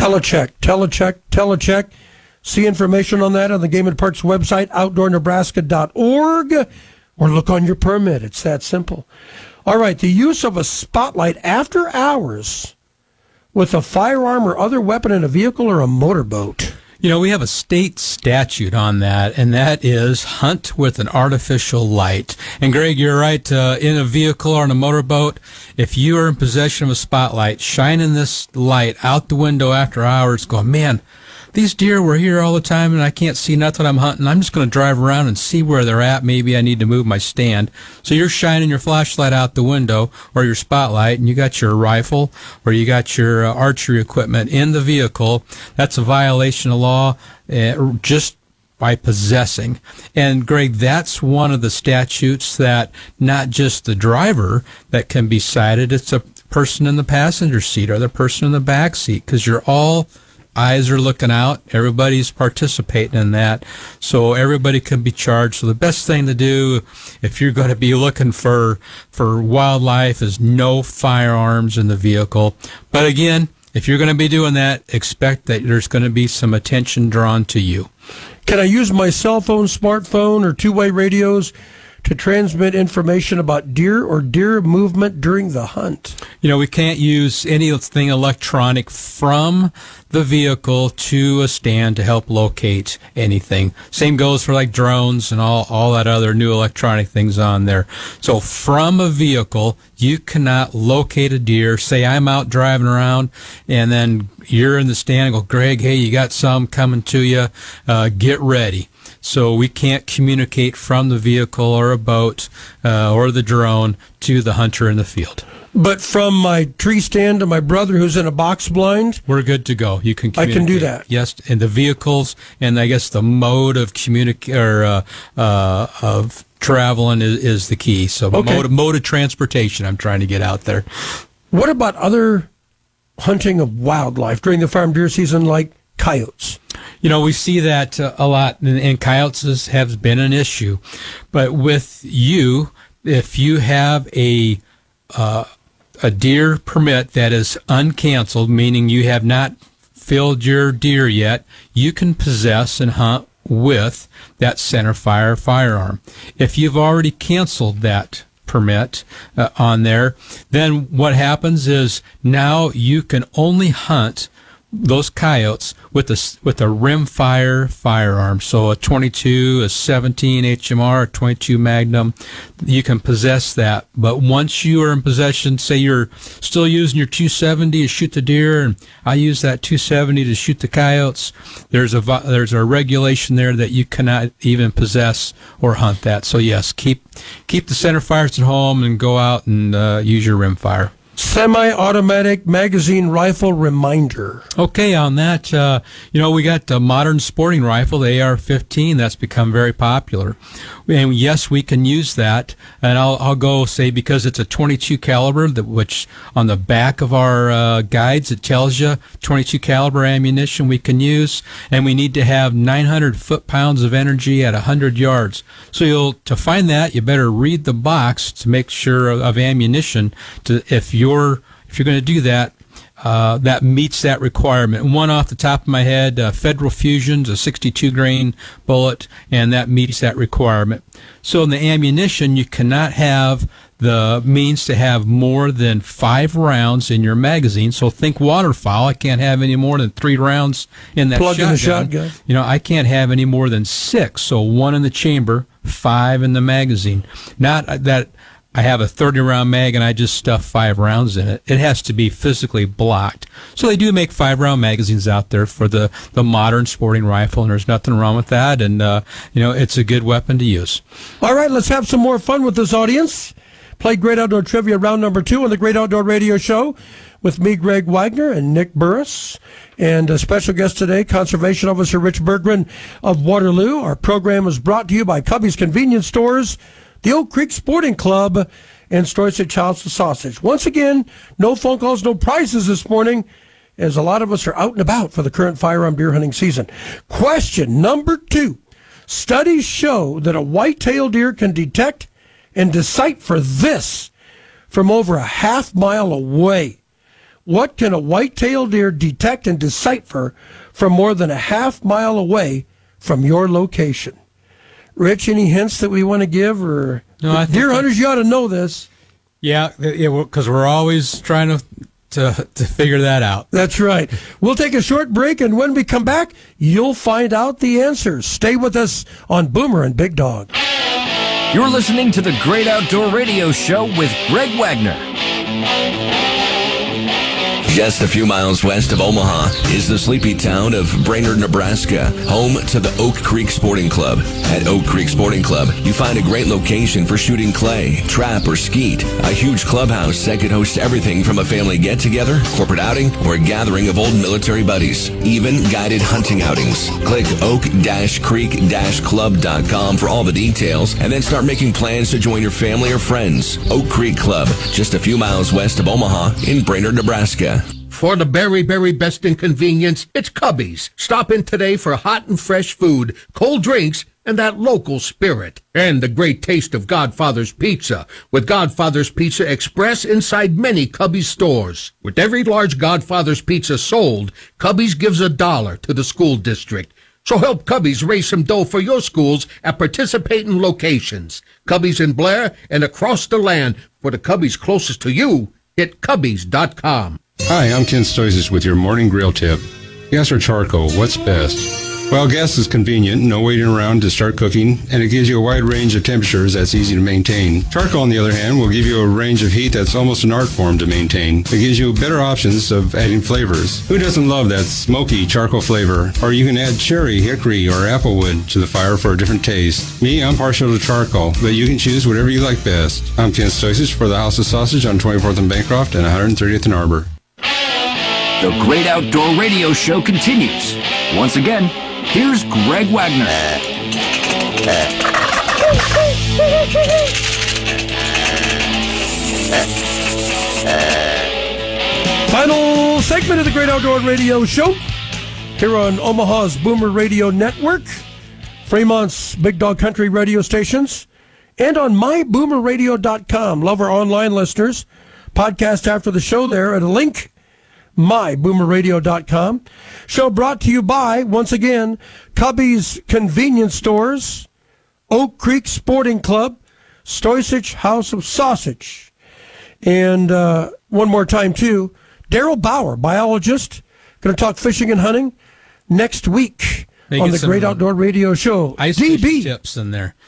Telecheck. See information on that on the Game and Parks website, outdoornebraska.org, or look on your permit. It's that simple. All right, the use of a spotlight after hours with a firearm or other weapon in a vehicle or a motorboat. You know, we have a state statute on that, and that is hunt with an artificial light. And Greg, you're right, in a vehicle or in a motorboat, if you are in possession of a spotlight, shining this light out the window after hours, going, man, these deer were here all the time and I can't see nothing I'm hunting. I'm just going to drive around and see where they're at. Maybe I need to move my stand. So you're shining your flashlight out the window or your spotlight, and you got your rifle or you got your archery equipment in the vehicle. That's a violation of law just by possessing. And Greg, that's one of the statutes that not just the driver that can be cited, it's a person in the passenger seat or the person in the back seat, because you're all eyes are looking out. Everybody's participating in that. So everybody can be charged. So the best thing to do if you're going to be looking for wildlife is no firearms in the vehicle. But again, if you're going to be doing that, expect that there's going to be some attention drawn to you. Can I use my cell phone, smartphone, or two-way radios to transmit information about deer or deer movement during the hunt? You know, we can't use anything electronic from the vehicle to a stand to help locate anything. Same goes for like drones and all that other new electronic things on there. So from a vehicle, you cannot locate a deer. Say I'm out driving around and then you're in the stand and go, Greg, hey, you got some coming to you. Get ready. So we can't communicate from the vehicle or a boat or the drone to the hunter in the field. But from my tree stand to my brother who's in a box blind, we're good to go. You can communicate. I can do that. Yes, and the vehicles, and I guess the mode of of traveling is the key. So mode of transportation I'm trying to get out there. What about other hunting of wildlife during the farm deer season, like coyotes? We see that a lot, and coyotes have been an issue. But with you, if you have a deer permit that is uncanceled, meaning you have not filled your deer yet, you can possess and hunt with that centerfire firearm. If you've already canceled that permit on there, then what happens is now you can only hunt those coyotes with a rimfire firearm. So a 22, a 17 HMR, a 22 Magnum, you can possess that. But once you are in possession, say you're still using your 270 to shoot the deer, and I use that 270 to shoot the coyotes, there's a regulation there that you cannot even possess or hunt that. So yes, keep the center fires at home and go out and use your rimfire. Semi-automatic magazine rifle reminder. Okay, on that, we got the modern sporting rifle, the AR-15, that's become very popular. And yes, we can use that. And I'll go say, because it's a 22 caliber, which on the back of our guides, it tells you 22 caliber ammunition we can use. And we need to have 900 foot-pounds of energy at 100 yards. So to find that, you better read the box to make sure of ammunition. If you're going to do that, that meets that requirement. One off the top of my head, Federal Fusion's a 62 grain bullet, and that meets that requirement. So in the ammunition, you cannot have the means to have more than 5 rounds in your magazine. So think waterfowl. I can't have any more than 3 rounds in that plug shotgun. In the shotgun. I can't have any more than 6. So 1 in the chamber, 5 in the magazine. Not that I have a 30-round mag and I just stuff 5 rounds in it. It has to be physically blocked. So they do make 5-round magazines out there for the modern sporting rifle, and there's nothing wrong with that. And, it's a good weapon to use. All right, let's have some more fun with this audience. Play Great Outdoor Trivia round number 2 on the Great Outdoor Radio Show with me, Greg Wagner, and Nick Burris. And a special guest today, Conservation Officer Rich Bergman of Waterloo. Our program is brought to you by Cubby's Convenience Stores, the Oak Creek Sporting Club, and Stoysic House of Sausage. Once again, no phone calls, no prizes this morning, as a lot of us are out and about for the current firearm deer hunting season. Question number 2. Studies show that a white-tailed deer can detect and decipher this from over a half-mile away. What can a white-tailed deer detect and decipher from more than a half-mile away from your location? Rich, any hints that we want to give? Or no, I think deer hunters, you ought to know this. Yeah, because we're always trying to figure that out. That's right. We'll take a short break, and when we come back, you'll find out the answers. Stay with us on Boomer and Big Dog. You're listening to the Great Outdoor Radio Show with Greg Wagner. Just a few miles west of Omaha is the sleepy town of Brainerd, Nebraska, home to the Oak Creek Sporting Club. At Oak Creek Sporting Club, you find a great location for shooting clay, trap, or skeet. A huge clubhouse that could host everything from a family get-together, corporate outing, or a gathering of old military buddies. Even guided hunting outings. Click oak-creek-club.com for all the details, and then start making plans to join your family or friends. Oak Creek Club, just a few miles west of Omaha in Brainerd, Nebraska. For the very, very best in convenience, it's Cubby's. Stop in today for hot and fresh food, cold drinks, and that local spirit. And the great taste of Godfather's Pizza, with Godfather's Pizza Express inside many Cubby's stores. With every large Godfather's Pizza sold, Cubby's gives $1 to the school district. So help Cubby's raise some dough for your schools at participating locations. Cubby's in Blair and across the land. For the Cubby's closest to you, hit Cubby's.com. Hi, I'm Ken Stoysis with your morning grill tip. Gas or charcoal, what's best? Well, gas is convenient, no waiting around to start cooking, and it gives you a wide range of temperatures that's easy to maintain. Charcoal, on the other hand, will give you a range of heat that's almost an art form to maintain. It gives you better options of adding flavors. Who doesn't love that smoky charcoal flavor? Or you can add cherry, hickory, or applewood to the fire for a different taste. Me, I'm partial to charcoal, but you can choose whatever you like best. I'm Ken Stoicich for the House of Sausage on 24th and Bancroft and 130th and Arbor. The Great Outdoor Radio Show continues. Once again, here's Greg Wagner. Final segment of the Great Outdoor Radio Show here on Omaha's Boomer Radio Network, Fremont's Big Dog Country radio stations, and on myboomerradio.com. Love our online listeners. Podcast after the show there at a link, myboomerradio.com. Show brought to you by, once again, Cubby's Convenience Stores, Oak Creek Sporting Club, Stoicich House of Sausage. And one more time, too, Daryl Bauer, biologist, going to talk fishing and hunting next week on the Great Outdoor Radio Show. Ice fishing tips in there.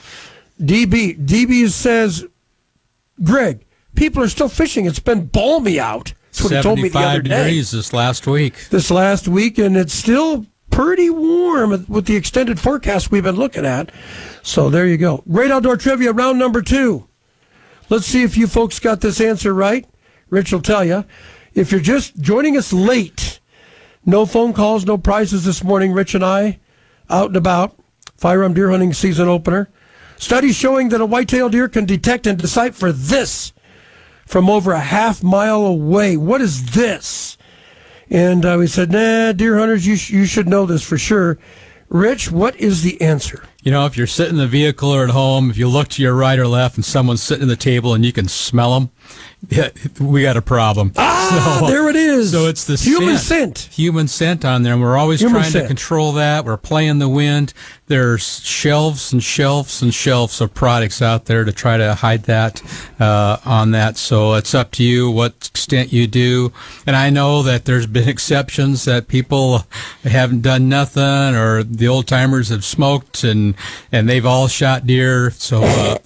DB says, Greg, people are still fishing. It's been balmy out. That's what he told me the other day. 75 degrees this last week. And it's still pretty warm with the extended forecast we've been looking at. So there you go. Great Outdoor Trivia, round number 2. Let's see if you folks got this answer right. Rich will tell you. If you're just joining us late, no phone calls, no prizes this morning. Rich and I out and about. Firearm deer hunting season opener. Studies showing that a white-tailed deer can detect and decipher this from over a half mile away. What is this? And we said, nah, deer hunters, you should know this for sure. Rich, what is the answer? You know, if you're sitting in the vehicle or at home, if you look to your right or left and someone's sitting at the table and you can smell them, yeah, we got a problem. There it is. So it's the human scent. Human scent on there, and we're always trying to control that. We're playing the wind. There's shelves and shelves and shelves of products out there to try to hide that on that. So it's up to you what extent you do. And I know that there's been exceptions that people haven't done nothing, or the old timers have smoked and they've all shot deer. So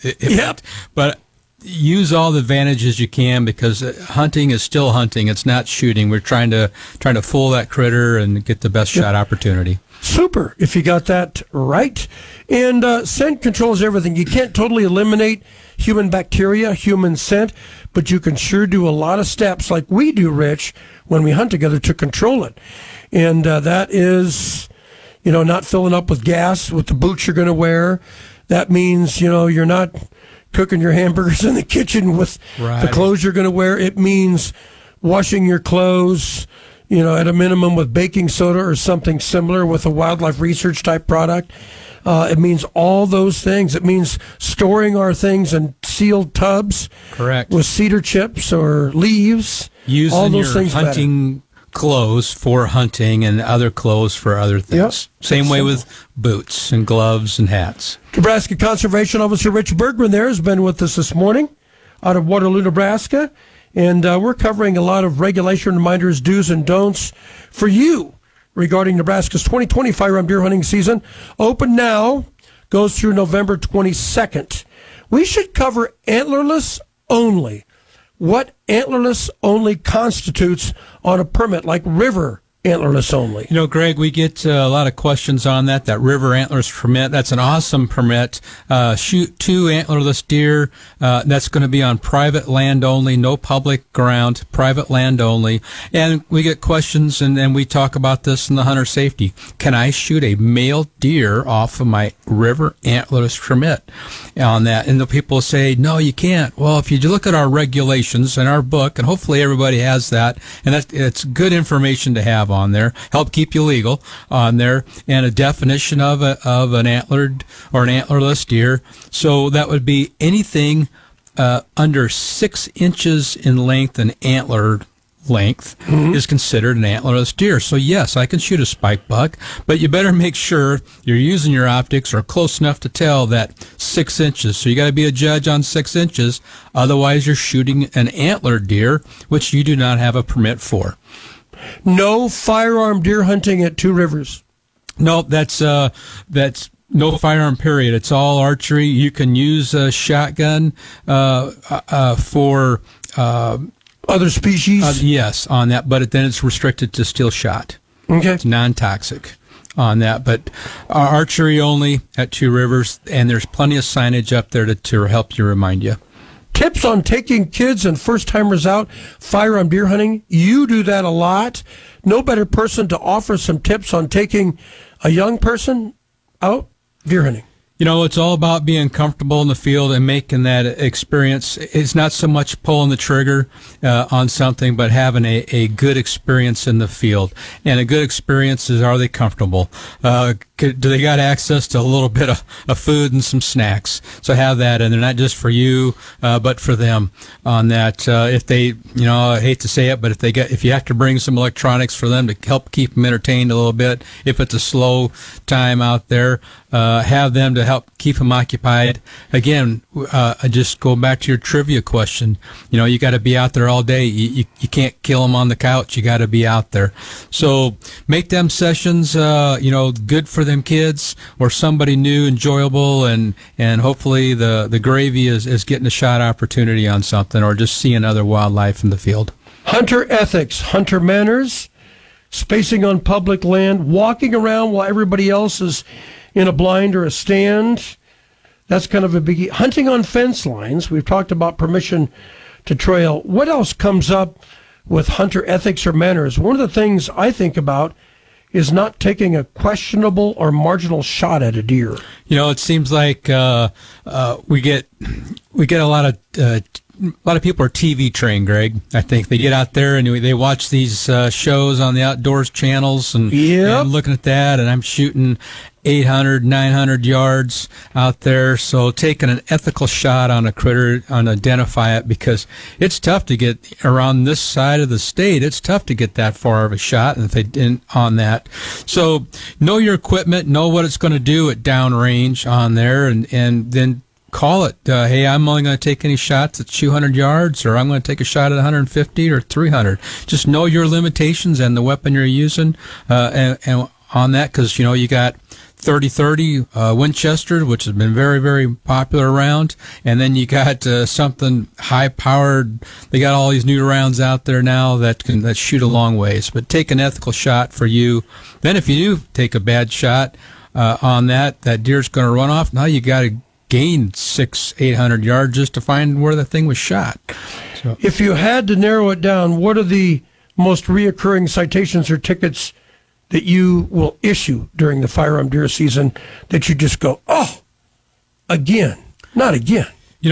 but use all the advantages you can, because hunting is still hunting. It's not shooting. We're trying to fool that critter and get the best shot opportunity. Super, if you got that right. And scent controls everything. You can't totally eliminate human bacteria, human scent, but you can sure do a lot of steps like we do, Rich, when we hunt together to control it. And that is, not filling up with gas with the boots you're going to wear. That means, you're not cooking your hamburgers in the kitchen with the clothes you're going to wear. It means washing your clothes, at a minimum with baking soda or something similar with a wildlife research type product. It means all those things. It means storing our things in sealed tubs. Correct. With cedar chips or leaves. Using all those your things hunting clothes for hunting and other clothes for other things. Yep. Same way with boots and gloves and hats. Nebraska Conservation Officer Rich Bergman there has been with us this morning out of Waterloo, Nebraska. And we're covering a lot of regulation reminders, do's and don'ts for you regarding Nebraska's 2020 firearm deer hunting season. Open now, goes through November 22nd. We should cover antlerless only. What antlerless only constitutes on a permit, like river antlerless only? Greg, we get a lot of questions on that river antlers permit. That's an awesome permit. Shoot 2 antlerless deer. That's going to be on private land only, no public ground, private land only. And we get questions, and we talk about this in the hunter safety. Can I shoot a male deer off of my river antlerless permit on that? And the people say, no, you can't. Well, if you look at our regulations in our book, and hopefully everybody has that, and it's good information to have on there, help keep you legal on there, and a definition of an antlered or an antlerless deer. So that would be anything under 6 inches in length and antlered length is considered an antlerless deer. So yes, I can shoot a spike buck, but you better make sure you're using your optics or close enough to tell that 6 inches. So you got to be a judge on 6 inches. Otherwise, you're shooting an antlered deer, which you do not have a permit for. No firearm deer hunting at Two Rivers. No, that's no firearm, period. It's all archery. You can use a shotgun for other species. Yes, on that, but then it's restricted to steel shot. Okay, it's non-toxic on that, but archery only at Two Rivers, and there's plenty of signage up there to help you remind you. Tips on taking kids and first-timers out firearm deer hunting. You do that a lot. No better person to offer some tips on taking a young person out deer hunting. You know, it's all about being comfortable in the field and making that experience. It's not so much pulling the trigger on something, but having a good experience in the field. And a good experience is, are they comfortable? Do they got access to a little bit of food and some snacks? So have that, and they're not just for you, but for them on that. If they, I hate to say it, but if you have to bring some electronics for them to help keep them entertained a little bit, if it's a slow time out there, have them to help keep them occupied. Again, just go back to your trivia question. You got to be out there all day. You can't kill them on the couch. You got to be out there. So make them sessions, good for them kids or somebody new, enjoyable, and hopefully the gravy is getting a shot opportunity on something or just seeing other wildlife in the field. Hunter ethics, hunter manners, spacing on public land, walking around while everybody else is in a blind or a stand. That's kind of a biggie. Hunting on fence lines. We've talked about permission to trail. What else comes up with hunter ethics or manners? One of the things I think about is not taking a questionable or marginal shot at a deer. It seems like we get a lot of people are TV trained, Greg. I think they get out there and they watch these shows on the outdoors channels and looking at that, and I'm shooting 800, 900 yards out there. So taking an ethical shot on a critter, identify it, because it's tough to get around this side of the state. It's tough to get that far of a shot, and if they didn't on that. So know your equipment, know what it's going to do at downrange on there, and then call it, hey, I'm only going to take any shots at 200 yards, or I'm going to take a shot at 150 or 300. Just know your limitations and the weapon you're using, and on that, because, you got 30-30 Winchester, which has been very, very popular around, and then you got something high-powered. They got all these new rounds out there now that shoot a long ways. But take an ethical shot for you. Then if you do take a bad shot on that deer's going to run off. Now you got to gain 600-800 yards just to find where the thing was shot. So, if you had to narrow it down, what are the most reoccurring citations or tickets that you will issue during the firearm deer season that you just go, oh, again, not again?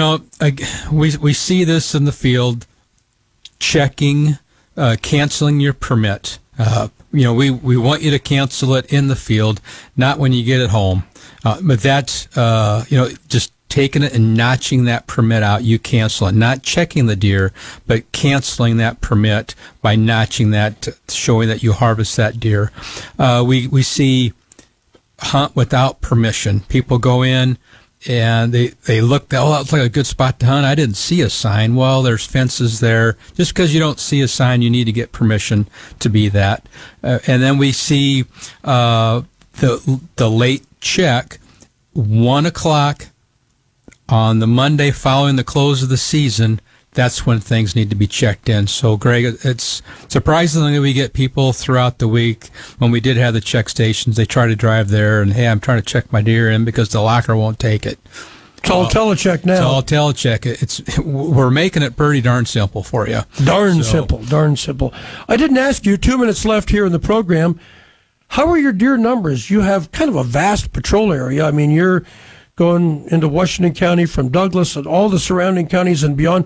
We see this in the field, checking, canceling your permit. We want you to cancel it in the field, not when you get it home. But that's, just taking it and notching that permit out, you cancel it. Not checking the deer, but canceling that permit by notching that, showing that you harvest that deer. We see hunt without permission. People go in and they look, that looks like a good spot to hunt. I didn't see a sign. Well, there's fences there. Just because you don't see a sign, you need to get permission to be that. And then we see the late check, 1 o'clock on the Monday following the close of the season. That's when things need to be checked in. So, Greg, it's surprisingly we get people throughout the week. When we did have the check stations, they try to drive there and, hey, I'm trying to check my deer in because the locker won't take it. It's all telecheck now. It's all telecheck. We're making it pretty darn simple for you. Darn simple. I didn't ask you, 2 minutes left here in the program. How are your deer numbers? You have kind of a vast patrol area. I mean, you're going into Washington County from Douglas and all the surrounding counties and beyond.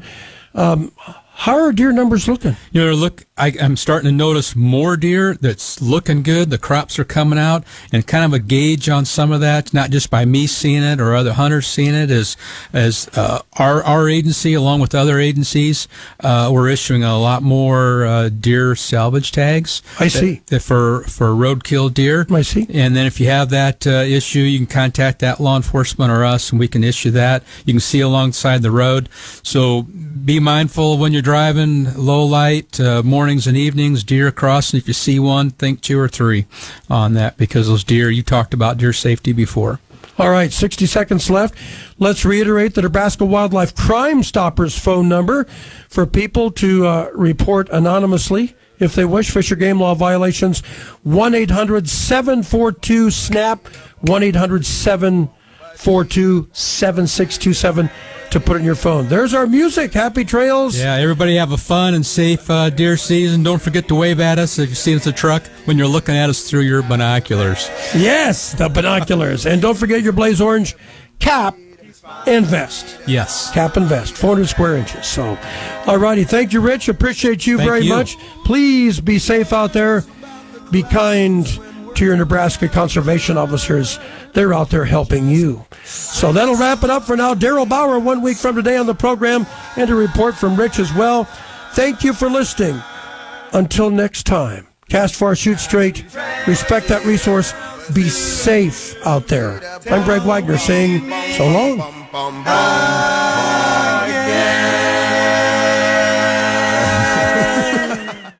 How are deer numbers looking? I'm starting to notice more deer that's looking good. The crops are coming out, and kind of a gauge on some of that, not just by me seeing it or other hunters seeing it, as our agency, along with other agencies, we're issuing a lot more deer salvage tags. I see. For roadkill deer. I see. And then if you have that issue, you can contact that law enforcement or us, and we can issue that. You can see alongside the road. So be mindful when you're driving, low light, mornings and evenings, deer crossing. If you see one, think 2 or 3 on that, because those deer, you talked about deer safety before. All right, 60 seconds left. Let's reiterate the Nebraska Wildlife Crime Stoppers phone number for people to report anonymously, if they wish, fish or game law violations. 1-800-742-SNAP, 1-800-742-7627 to put in your phone. There's our music. Happy trails. Yeah, everybody have a fun and safe deer season. Don't forget to wave at us if you see us a truck when you're looking at us through your binoculars. Yes, the binoculars. And don't forget your Blaze Orange cap and vest. Yes. Cap and vest, 400 square inches. So, all righty. Thank you, Rich. Appreciate you very much. Please be safe out there. Be kind to your Nebraska conservation officers. They're out there helping you. So that'll wrap it up for now. Daryl Bauer, 1 week from today on the program, and a report from Rich as well. Thank you for listening. Until next time, cast far, shoot straight, respect that resource, be safe out there. I'm Greg Wagner saying so long.